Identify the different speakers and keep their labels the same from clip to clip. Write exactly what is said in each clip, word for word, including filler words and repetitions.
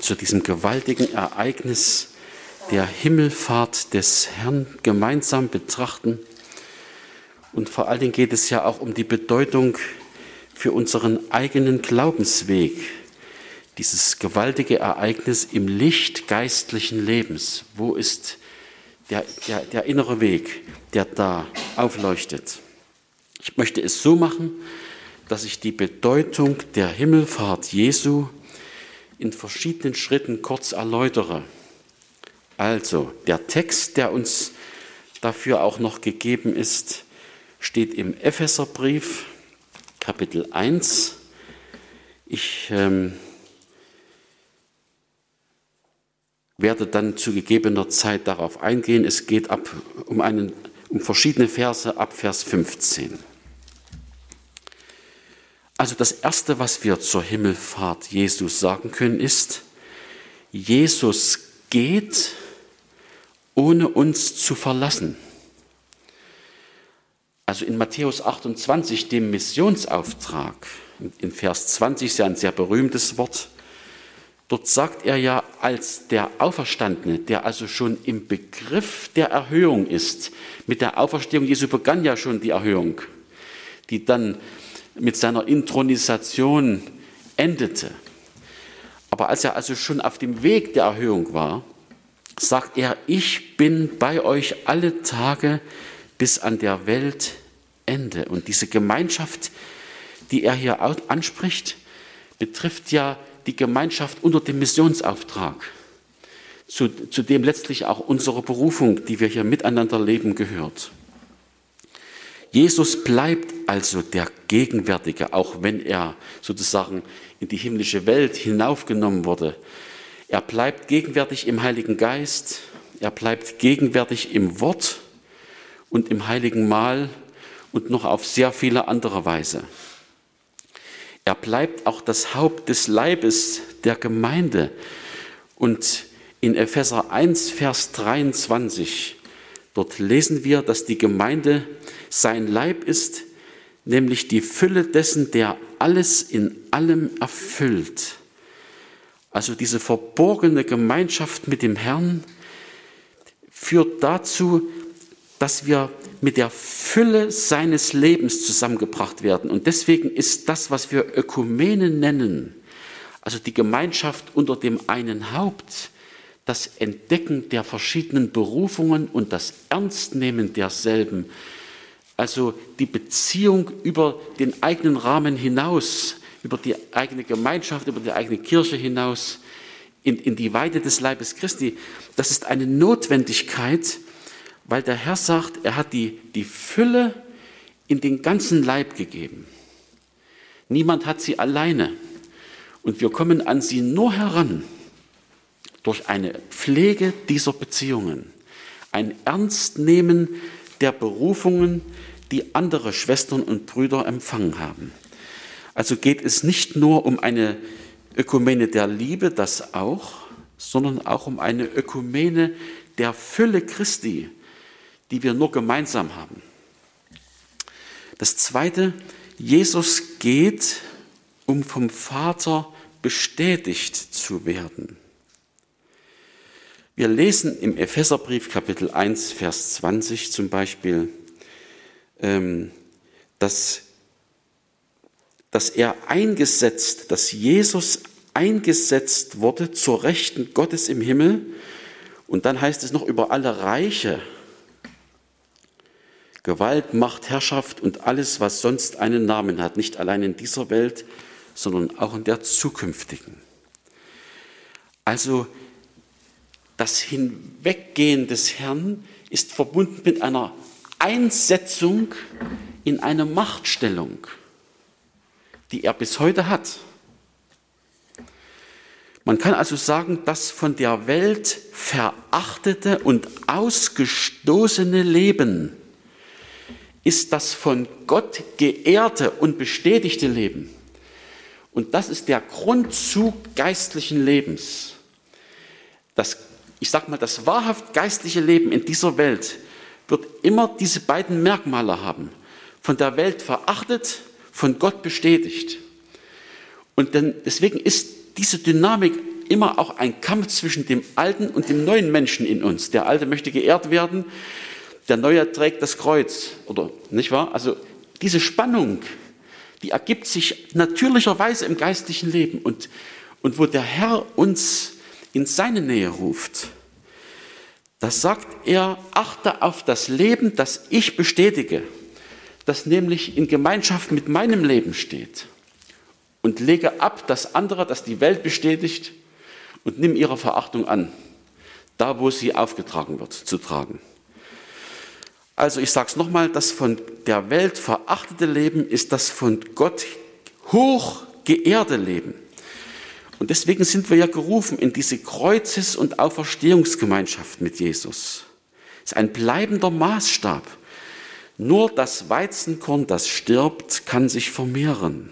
Speaker 1: zu diesem gewaltigen Ereignis der Himmelfahrt des Herrn gemeinsam betrachten. Und vor allen Dingen geht es ja auch um die Bedeutung für unseren eigenen Glaubensweg, dieses gewaltige Ereignis im Licht geistlichen Lebens. Wo ist der, der, der innere Weg, der da aufleuchtet? Ich möchte es so machen, dass ich die Bedeutung der Himmelfahrt Jesu in verschiedenen Schritten kurz erläutere. Also, der Text, der uns dafür auch noch gegeben ist, steht im Epheserbrief, Kapitel eins. Ich ähm, werde dann zu gegebener Zeit darauf eingehen. Es geht ab um, einen, um verschiedene Verse ab Vers fünfzehn. Also das Erste, was wir zur Himmelfahrt Jesus sagen können, ist, Jesus geht, ohne uns zu verlassen. Also in Matthäus achtundzwanzig, dem Missionsauftrag, in Vers zwanzig ist ja ein sehr berühmtes Wort, dort sagt er ja, als der Auferstandene, der also schon im Begriff der Erhöhung ist, mit der Auferstehung Jesu begann ja schon die Erhöhung, die dann mit seiner Inthronisation endete. Aber als er also schon auf dem Weg der Erhöhung war, sagt er, ich bin bei euch alle Tage bis an der Weltende. Und diese Gemeinschaft, die er hier anspricht, betrifft ja die Gemeinschaft unter dem Missionsauftrag, zu, zu dem letztlich auch unsere Berufung, die wir hier miteinander leben, gehört. Jesus bleibt also der Gegenwärtige, auch wenn er sozusagen in die himmlische Welt hinaufgenommen wurde. Er bleibt gegenwärtig im Heiligen Geist, er bleibt gegenwärtig im Wort und im Heiligen Mahl und noch auf sehr viele andere Weise. Er bleibt auch das Haupt des Leibes der Gemeinde. Und in Epheser eins, Vers dreiundzwanzig, dort lesen wir, dass die Gemeinde sein Leib ist, nämlich die Fülle dessen, der alles in allem erfüllt. Also diese verborgene Gemeinschaft mit dem Herrn führt dazu, dass wir mit der Fülle seines Lebens zusammengebracht werden. Und deswegen ist das, was wir Ökumene nennen, also die Gemeinschaft unter dem einen Haupt, das Entdecken der verschiedenen Berufungen und das Ernstnehmen derselben, also die Beziehung über den eigenen Rahmen hinaus, über die eigene Gemeinschaft, über die eigene Kirche hinaus, in, in die Weite des Leibes Christi, das ist eine Notwendigkeit, weil der Herr sagt, er hat die, die Fülle in den ganzen Leib gegeben. Niemand hat sie alleine. Und wir kommen an sie nur heran durch eine Pflege dieser Beziehungen, ein Ernstnehmen der Berufungen, die andere Schwestern und Brüder empfangen haben. Also geht es nicht nur um eine Ökumene der Liebe, das auch, sondern auch um eine Ökumene der Fülle Christi, die wir nur gemeinsam haben. Das Zweite, Jesus geht, um vom Vater bestätigt zu werden. Wir lesen im Epheserbrief Kapitel eins, Vers zwanzig zum Beispiel, dass, dass er eingesetzt, dass Jesus eingesetzt wurde zur Rechten Gottes im Himmel. Und dann heißt es noch über alle Reiche, Gewalt, Macht, Herrschaft und alles, was sonst einen Namen hat, nicht allein in dieser Welt, sondern auch in der zukünftigen. Also das Hinweggehen des Herrn ist verbunden mit einer Einsetzung in eine Machtstellung, die er bis heute hat. Man kann also sagen, das von der Welt verachtete und ausgestoßene Leben ist das von Gott geehrte und bestätigte Leben. Und das ist der Grundzug geistlichen Lebens. Das, ich sage mal, das wahrhaft geistliche Leben in dieser Welt wird immer diese beiden Merkmale haben. Von der Welt verachtet, von Gott bestätigt. Und denn, deswegen ist diese Dynamik immer auch ein Kampf zwischen dem alten und dem neuen Menschen in uns. Der Alte möchte geehrt werden, der Neue trägt das Kreuz, oder nicht wahr? Also diese Spannung, die ergibt sich natürlicherweise im geistlichen Leben. Und, und wo der Herr uns in seine Nähe ruft, da sagt er, achte auf das Leben, das ich bestätige, das nämlich in Gemeinschaft mit meinem Leben steht. Und lege ab das andere, das die Welt bestätigt, und nimm ihre Verachtung an, da wo sie aufgetragen wird, zu tragen. Also ich sage es nochmal, das von der Welt verachtete Leben ist das von Gott hoch geehrte Leben. Und deswegen sind wir ja gerufen in diese Kreuzes- und Auferstehungsgemeinschaft mit Jesus. Es ist ein bleibender Maßstab. Nur das Weizenkorn, das stirbt, kann sich vermehren.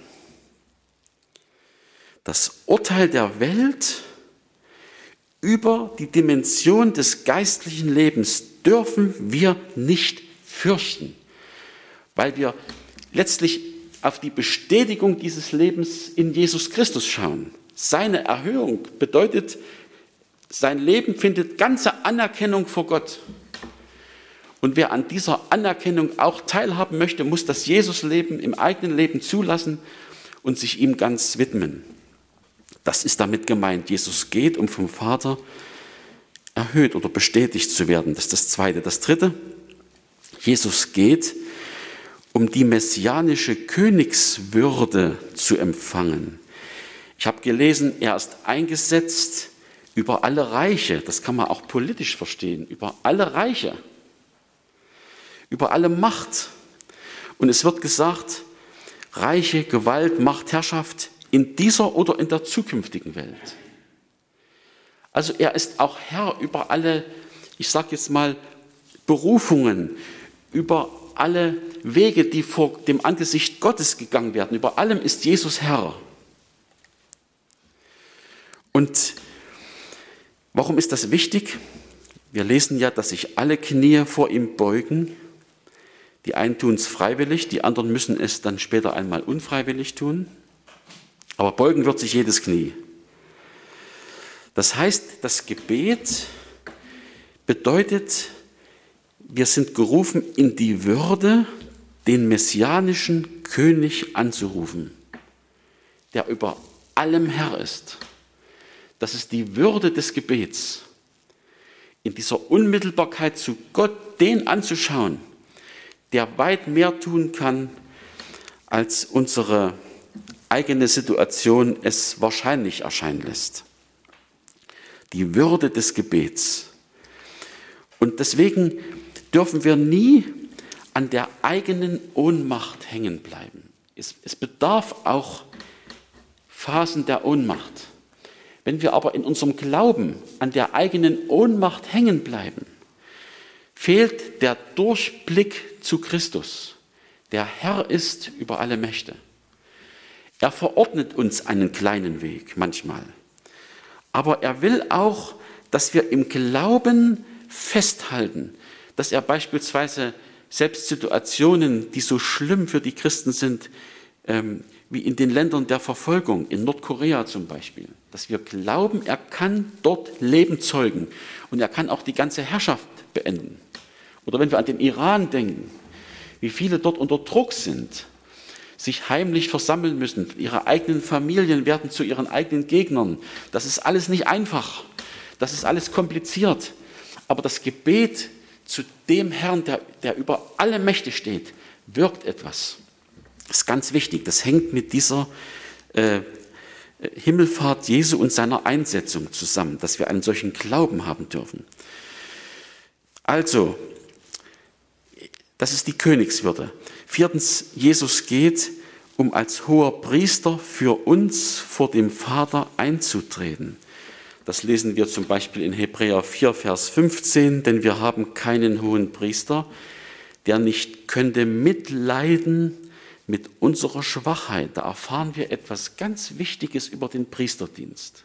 Speaker 1: Das Urteil der Welt über die Dimension des geistlichen Lebens dürfen wir nicht fürchten, weil wir letztlich auf die Bestätigung dieses Lebens in Jesus Christus schauen. Seine Erhöhung bedeutet, sein Leben findet ganze Anerkennung vor Gott. Und wer an dieser Anerkennung auch teilhaben möchte, muss das Jesus-Leben im eigenen Leben zulassen und sich ihm ganz widmen. Das ist damit gemeint. Jesus geht, um vom Vater erhöht oder bestätigt zu werden. Das ist das Zweite. Das Dritte, Jesus geht, um die messianische Königswürde zu empfangen. Ich habe gelesen, er ist eingesetzt über alle Reiche. Das kann man auch politisch verstehen. Über alle Reiche. Über alle Macht. Und es wird gesagt, Reiche, Gewalt, Macht, Herrschaft in dieser oder in der zukünftigen Welt. Also er ist auch Herr über alle, ich sage jetzt mal, Berufungen, über alle Wege, die vor dem Angesicht Gottes gegangen werden. Über allem ist Jesus Herr. Und warum ist das wichtig? Wir lesen ja, dass sich alle Knie vor ihm beugen. Die einen tun es freiwillig, die anderen müssen es dann später einmal unfreiwillig tun. Aber beugen wird sich jedes Knie. Das heißt, das Gebet bedeutet, wir sind gerufen, in die Würde den messianischen König anzurufen, der über allem Herr ist. Das ist die Würde des Gebets, in dieser Unmittelbarkeit zu Gott, den anzuschauen, der weit mehr tun kann, als unsere eigene Situation es wahrscheinlich erscheinen lässt. Die Würde des Gebets. Und deswegen dürfen wir nie an der eigenen Ohnmacht hängen bleiben. Es, es bedarf auch Phasen der Ohnmacht. Wenn wir aber in unserem Glauben an der eigenen Ohnmacht hängen bleiben, fehlt der Durchblick zu Christus, der Herr ist über alle Mächte. Er verordnet uns einen kleinen Weg manchmal, aber er will auch, dass wir im Glauben festhalten, dass er beispielsweise selbst Situationen, die so schlimm für die Christen sind, ähm, wie in den Ländern der Verfolgung, in Nordkorea zum Beispiel, dass wir glauben, er kann dort Leben zeugen und er kann auch die ganze Herrschaft beenden. Oder wenn wir an den Iran denken, wie viele dort unter Druck sind, sich heimlich versammeln müssen, ihre eigenen Familien werden zu ihren eigenen Gegnern. Das ist alles nicht einfach, das ist alles kompliziert. Aber das Gebet zu dem Herrn, der, der über alle Mächte steht, wirkt etwas. Das ist ganz wichtig. Das hängt mit dieser äh, Himmelfahrt Jesu und seiner Einsetzung zusammen, dass wir einen solchen Glauben haben dürfen. Also, das ist die Königswürde. Viertens, Jesus geht, um als hoher Priester für uns vor dem Vater einzutreten. Das lesen wir zum Beispiel in Hebräer vier, Vers fünfzehn, denn wir haben keinen hohen Priester, der nicht könnte mitleiden mit unserer Schwachheit. Da erfahren wir etwas ganz Wichtiges über den Priesterdienst.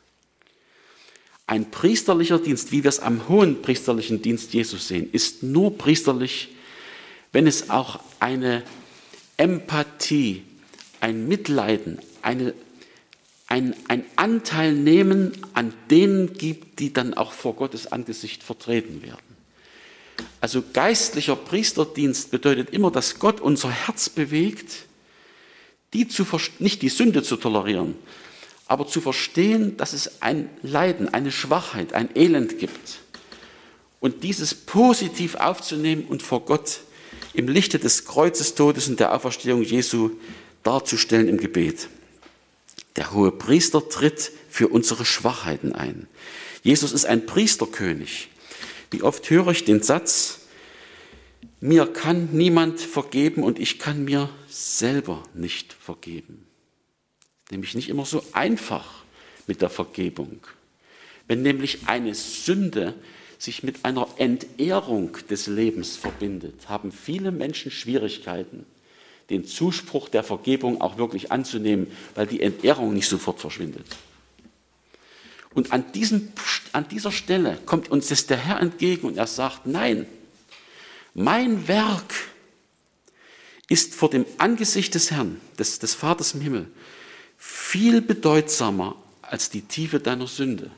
Speaker 1: Ein priesterlicher Dienst, wie wir es am hohen priesterlichen Dienst Jesus sehen, ist nur priesterlich, wenn es auch eine Empathie, ein Mitleiden, eine, ein, ein Anteil nehmen an denen gibt, die dann auch vor Gottes Angesicht vertreten werden. Also geistlicher Priesterdienst bedeutet immer, dass Gott unser Herz bewegt, die zu, nicht die Sünde zu tolerieren, aber zu verstehen, dass es ein Leiden, eine Schwachheit, ein Elend gibt. Und dieses positiv aufzunehmen und vor Gott im Lichte des Kreuzestodes und der Auferstehung Jesu darzustellen im Gebet. Der hohe Priester tritt für unsere Schwachheiten ein. Jesus ist ein Priesterkönig. Wie oft höre ich den Satz, mir kann niemand vergeben und ich kann mir selber nicht vergeben. Nämlich nicht immer so einfach mit der Vergebung. Wenn nämlich eine Sünde sich mit einer Entehrung des Lebens verbindet, haben viele Menschen Schwierigkeiten, den Zuspruch der Vergebung auch wirklich anzunehmen, weil die Entehrung nicht sofort verschwindet. Und an, diesem, an dieser Stelle kommt uns das der Herr entgegen und er sagt, nein, mein Werk ist vor dem Angesicht des Herrn, des, des Vaters im Himmel, viel bedeutsamer als die Tiefe deiner Sünde.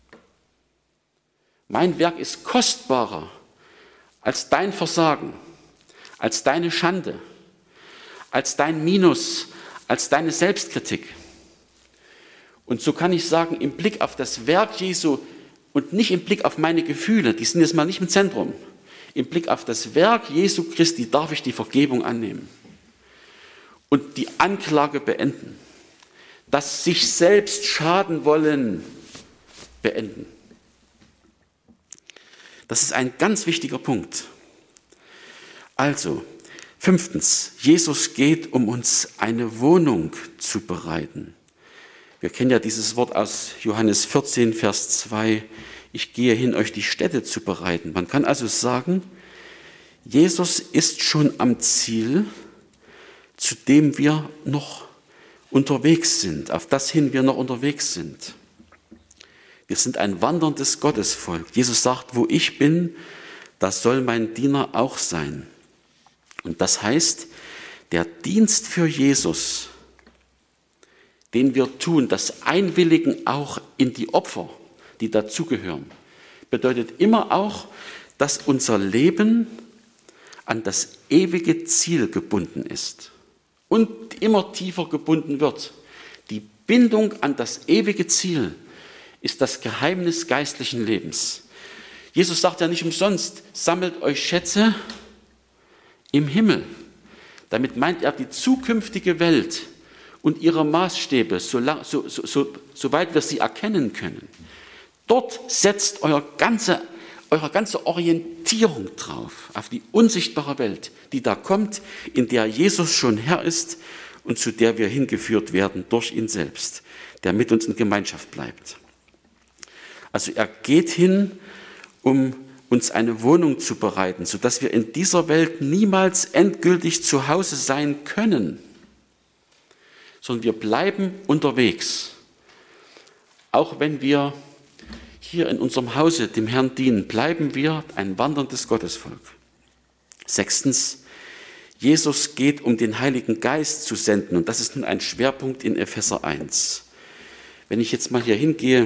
Speaker 1: Mein Werk ist kostbarer als dein Versagen, als deine Schande, als dein Minus, als deine Selbstkritik. Und so kann ich sagen, im Blick auf das Werk Jesu und nicht im Blick auf meine Gefühle, die sind jetzt mal nicht im Zentrum, im Blick auf das Werk Jesu Christi darf ich die Vergebung annehmen und die Anklage beenden. Das sich selbst schaden wollen, beenden. Das ist ein ganz wichtiger Punkt. Also, fünftens, Jesus geht, um uns eine Wohnung zu bereiten. Wir kennen ja dieses Wort aus Johannes vierzehn, Vers zwei, ich gehe hin, euch die Stätte zu bereiten. Man kann also sagen, Jesus ist schon am Ziel, zu dem wir noch unterwegs sind, auf das hin wir noch unterwegs sind. Wir sind ein wanderndes Gottesvolk. Jesus sagt, wo ich bin, da soll mein Diener auch sein. Und das heißt, der Dienst für Jesus, den wir tun, das Einwilligen auch in die Opfer, die dazugehören, bedeutet immer auch, dass unser Leben an das ewige Ziel gebunden ist und immer tiefer gebunden wird. Die Bindung an das ewige Ziel ist das Geheimnis geistlichen Lebens. Jesus sagt ja nicht umsonst, sammelt euch Schätze im Himmel. Damit meint er die zukünftige Welt und ihre Maßstäbe, so, so, so, so, soweit wir sie erkennen können. Dort setzt euer ganze, eure ganze Orientierung drauf, auf die unsichtbare Welt, die da kommt, in der Jesus schon Herr ist und zu der wir hingeführt werden durch ihn selbst, der mit uns in Gemeinschaft bleibt. Also er geht hin, um uns eine Wohnung zu bereiten, sodass wir in dieser Welt niemals endgültig zu Hause sein können, sondern wir bleiben unterwegs. Auch wenn wir hier in unserem Hause dem Herrn dienen, bleiben wir ein wanderndes Gottesvolk. Sechstens, Jesus geht, um den Heiligen Geist zu senden. Und das ist nun ein Schwerpunkt in Epheser eins. Wenn ich jetzt mal hier hingehe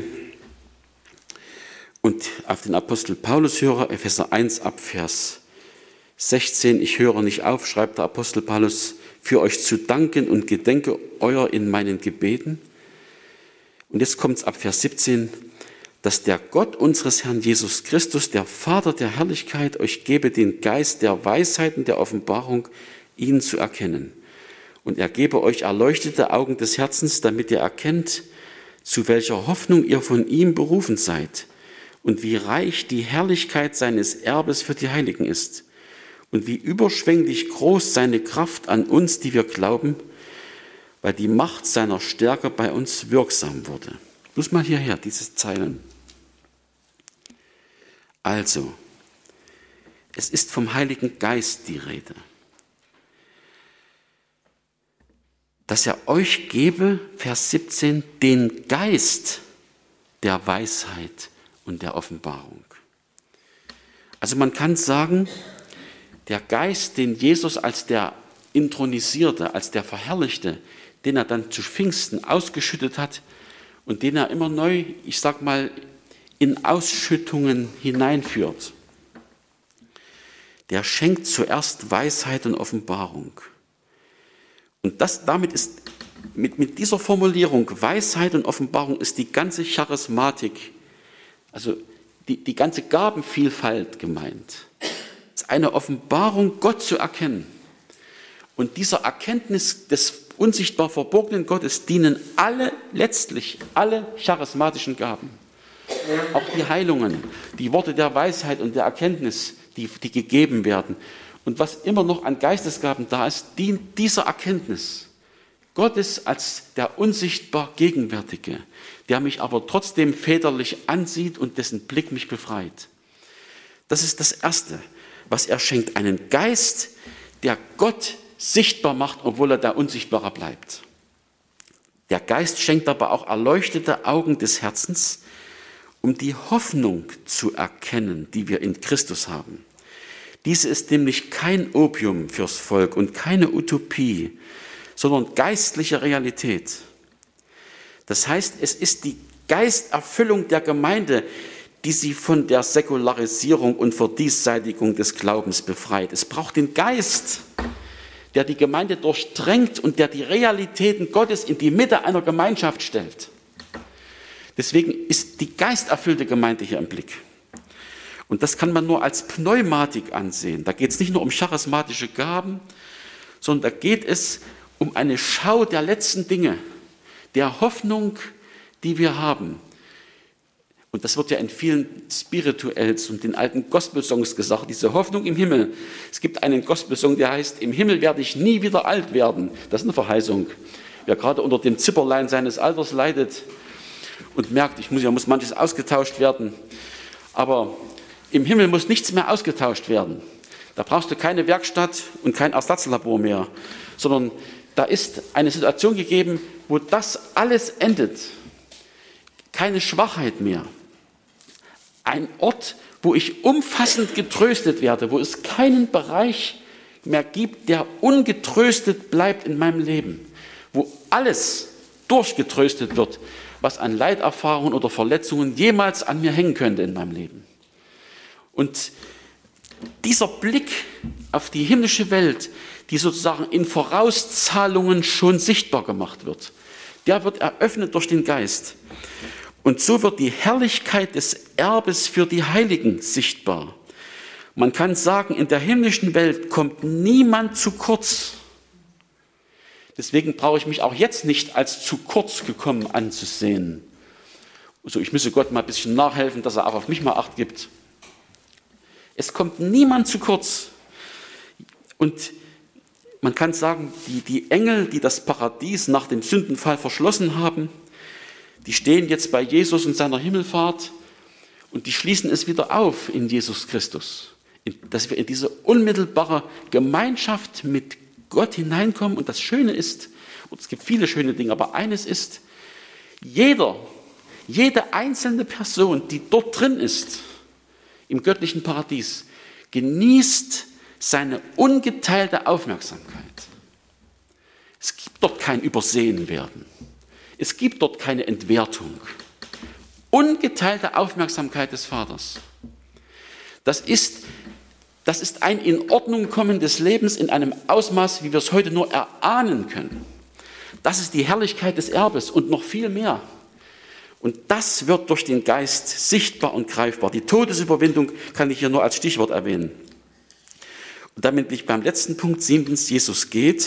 Speaker 1: und auf den Apostel Paulus höre, Epheser eins ab Vers sechzehn, ich höre nicht auf, schreibt der Apostel Paulus, für euch zu danken und gedenke euer in meinen Gebeten. Und jetzt kommt es ab Vers siebzehn, dass der Gott unseres Herrn Jesus Christus, der Vater der Herrlichkeit, euch gebe den Geist der Weisheit und der Offenbarung, ihn zu erkennen. Und er gebe euch erleuchtete Augen des Herzens, damit ihr erkennt, zu welcher Hoffnung ihr von ihm berufen seid und wie reich die Herrlichkeit seines Erbes für die Heiligen ist und wie überschwänglich groß seine Kraft an uns, die wir glauben, weil die Macht seiner Stärke bei uns wirksam wurde. Muss mal hierher, diese Zeilen. Also, es ist vom Heiligen Geist die Rede. Dass er euch gebe, Vers siebzehn, den Geist der Weisheit und der Offenbarung. Also man kann sagen, der Geist, den Jesus als der Intronisierte, als der Verherrlichte, den er dann zu Pfingsten ausgeschüttet hat, und den er immer neu, ich sag mal, in Ausschüttungen hineinführt. Der schenkt zuerst Weisheit und Offenbarung. Und das, damit ist, mit, mit dieser Formulierung, Weisheit und Offenbarung, ist die ganze Charismatik, also die, die ganze Gabenvielfalt gemeint. Es ist eine Offenbarung, Gott zu erkennen. Und dieser Erkenntnis des unsichtbar verborgenen Gottes dienen alle, letztlich alle charismatischen Gaben. Auch die Heilungen, die Worte der Weisheit und der Erkenntnis, die, die gegeben werden. Und was immer noch an Geistesgaben da ist, dient dieser Erkenntnis Gottes als der unsichtbar Gegenwärtige, der mich aber trotzdem väterlich ansieht und dessen Blick mich befreit. Das ist das Erste, was er schenkt, einen Geist, der Gott sichtbar macht, obwohl er der Unsichtbare bleibt. Der Geist schenkt aber auch erleuchtete Augen des Herzens, um die Hoffnung zu erkennen, die wir in Christus haben. Diese ist nämlich kein Opium fürs Volk und keine Utopie, sondern geistliche Realität. Das heißt, es ist die Geisterfüllung der Gemeinde, die sie von der Säkularisierung und Verdiesseitigung des Glaubens befreit. Es braucht den Geist, der die Gemeinde durchdrängt und der die Realitäten Gottes in die Mitte einer Gemeinschaft stellt. Deswegen ist die geisterfüllte Gemeinde hier im Blick. Und das kann man nur als Pneumatik ansehen. Da geht es nicht nur um charismatische Gaben, sondern da geht es um eine Schau der letzten Dinge, der Hoffnung, die wir haben. Und das wird ja in vielen Spirituels und den alten Gospelsongs gesagt, diese Hoffnung im Himmel. Es gibt einen Gospelsong, der heißt, im Himmel werde ich nie wieder alt werden. Das ist eine Verheißung. Wer gerade unter dem Zipperlein seines Alters leidet und merkt, ich muss, ja muss manches ausgetauscht werden, aber im Himmel muss nichts mehr ausgetauscht werden. Da brauchst du keine Werkstatt und kein Ersatzlabor mehr, sondern da ist eine Situation gegeben, wo das alles endet. Keine Schwachheit mehr. Ein Ort, wo ich umfassend getröstet werde, wo es keinen Bereich mehr gibt, der ungetröstet bleibt in meinem Leben, wo alles durchgetröstet wird, was an Leiterfahrungen oder Verletzungen jemals an mir hängen könnte in meinem Leben. Und dieser Blick auf die himmlische Welt, die sozusagen in Vorauszahlungen schon sichtbar gemacht wird, der wird eröffnet durch den Geist. Und so wird die Herrlichkeit des Erbes für die Heiligen sichtbar. Man kann sagen, in der himmlischen Welt kommt niemand zu kurz. Deswegen brauche ich mich auch jetzt nicht als zu kurz gekommen anzusehen. Also ich müsse Gott mal ein bisschen nachhelfen, dass er auch auf mich mal Acht gibt. Es kommt niemand zu kurz. Und man kann sagen, die, die Engel, die das Paradies nach dem Sündenfall verschlossen haben, die stehen jetzt bei Jesus und seiner Himmelfahrt und die schließen es wieder auf in Jesus Christus. Dass wir in diese unmittelbare Gemeinschaft mit Gott hineinkommen. Und das Schöne ist, und es gibt viele schöne Dinge, aber eines ist, jeder, jede einzelne Person, die dort drin ist, im göttlichen Paradies, genießt seine ungeteilte Aufmerksamkeit. Es gibt dort kein Übersehenwerden. Es gibt dort keine Entwertung. Ungeteilte Aufmerksamkeit des Vaters. Das ist, das ist ein in Ordnung kommen des Lebens in einem Ausmaß, wie wir es heute nur erahnen können. Das ist die Herrlichkeit des Erbes und noch viel mehr. Und das wird durch den Geist sichtbar und greifbar. Die Todesüberwindung kann ich hier nur als Stichwort erwähnen. Und damit bin ich beim letzten Punkt, siebtens, Jesus geht,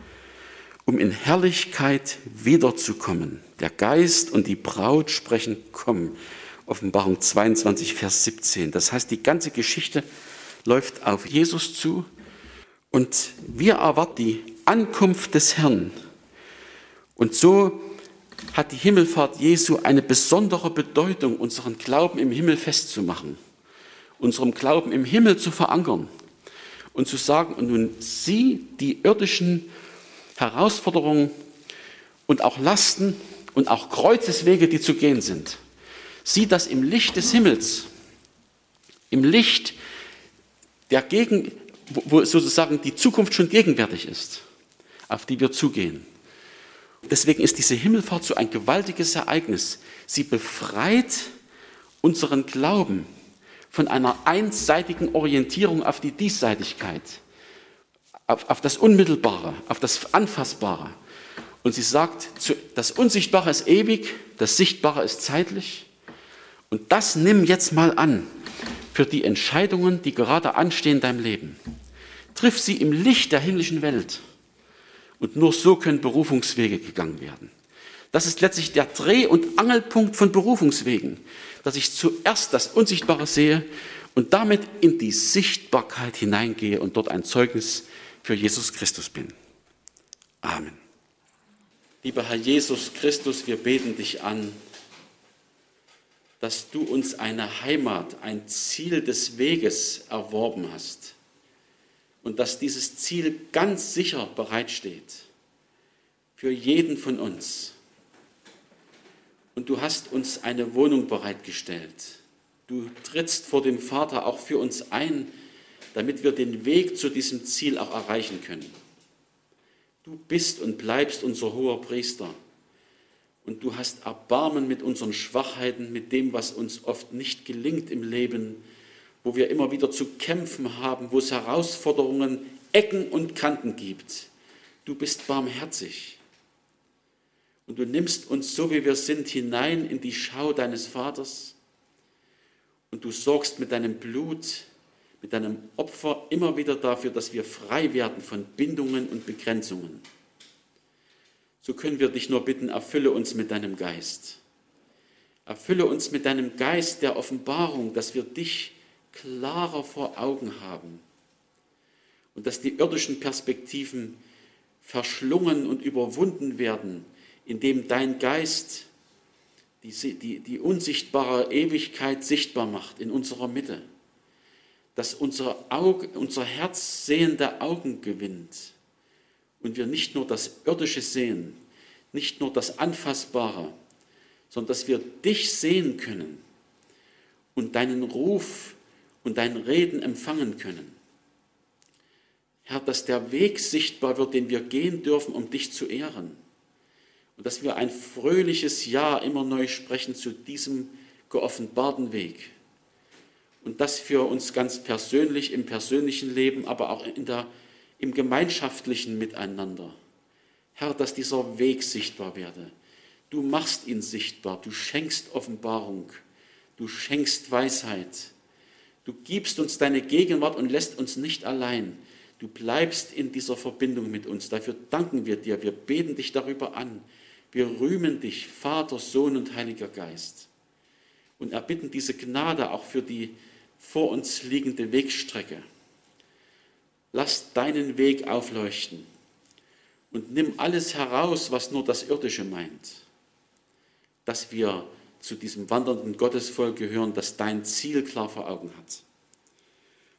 Speaker 1: um in Herrlichkeit wiederzukommen. Der Geist und die Braut sprechen, komm. Offenbarung zweiundzwanzig, Vers siebzehn. Das heißt, die ganze Geschichte läuft auf Jesus zu und wir erwarten die Ankunft des Herrn. Und so hat die Himmelfahrt Jesu eine besondere Bedeutung, unseren Glauben im Himmel festzumachen, unserem Glauben im Himmel zu verankern und zu sagen, und nun sieh die irdischen Herausforderungen und auch Lasten und auch Kreuzeswege, die zu gehen sind. Sieh das im Licht des Himmels, im Licht der Gegen, wo sozusagen die Zukunft schon gegenwärtig ist, auf die wir zugehen. Deswegen ist diese Himmelfahrt so ein gewaltiges Ereignis. Sie befreit unseren Glauben von einer einseitigen Orientierung auf die Diesseitigkeit, auf, auf das Unmittelbare, auf das Anfassbare. Und sie sagt, das Unsichtbare ist ewig, das Sichtbare ist zeitlich. Und das nimm jetzt mal an für die Entscheidungen, die gerade anstehen in deinem Leben. Triff sie im Licht der himmlischen Welt. Und nur so können Berufungswege gegangen werden. Das ist letztlich der Dreh- und Angelpunkt von Berufungswegen, dass ich zuerst das Unsichtbare sehe und damit in die Sichtbarkeit hineingehe und dort ein Zeugnis für Jesus Christus bin. Amen. Lieber Herr Jesus Christus, wir beten dich an, dass du uns eine Heimat, ein Ziel des Weges erworben hast und dass dieses Ziel ganz sicher bereitsteht für jeden von uns. Und du hast uns eine Wohnung bereitgestellt. Du trittst vor dem Vater auch für uns ein, damit wir den Weg zu diesem Ziel auch erreichen können. Du bist und bleibst unser hoher Priester. Und du hast Erbarmen mit unseren Schwachheiten, mit dem, was uns oft nicht gelingt im Leben, wo wir immer wieder zu kämpfen haben, wo es Herausforderungen, Ecken und Kanten gibt. Du bist barmherzig. Und du nimmst uns, so wie wir sind, hinein in die Schau deines Vaters. Und du sorgst mit deinem Blut, mit deinem Opfer immer wieder dafür, dass wir frei werden von Bindungen und Begrenzungen. So können wir dich nur bitten, erfülle uns mit deinem Geist. Erfülle uns mit deinem Geist der Offenbarung, dass wir dich klarer vor Augen haben und dass die irdischen Perspektiven verschlungen und überwunden werden, indem dein Geist die, die, die unsichtbare Ewigkeit sichtbar macht in unserer Mitte, dass unser, Auge, unser Herz sehende Augen gewinnt und wir nicht nur das Irdische sehen, nicht nur das Anfassbare, sondern dass wir dich sehen können und deinen Ruf und dein Reden empfangen können. Herr, dass der Weg sichtbar wird, den wir gehen dürfen, um dich zu ehren. Und dass wir ein fröhliches Ja immer neu sprechen zu diesem geoffenbarten Weg. Und das für uns ganz persönlich, im persönlichen Leben, aber auch in der, im gemeinschaftlichen Miteinander. Herr, dass dieser Weg sichtbar werde. Du machst ihn sichtbar, du schenkst Offenbarung, du schenkst Weisheit. Du gibst uns deine Gegenwart und lässt uns nicht allein. Du bleibst in dieser Verbindung mit uns. Dafür danken wir dir. Wir beten dich darüber an. Wir rühmen dich, Vater, Sohn und Heiliger Geist. Und erbitten diese Gnade auch für die vor uns liegende Wegstrecke. Lass deinen Weg aufleuchten und nimm alles heraus, was nur das Irdische meint. Dass wir zu diesem wandernden Gottesvolk gehören, das dein Ziel klar vor Augen hat.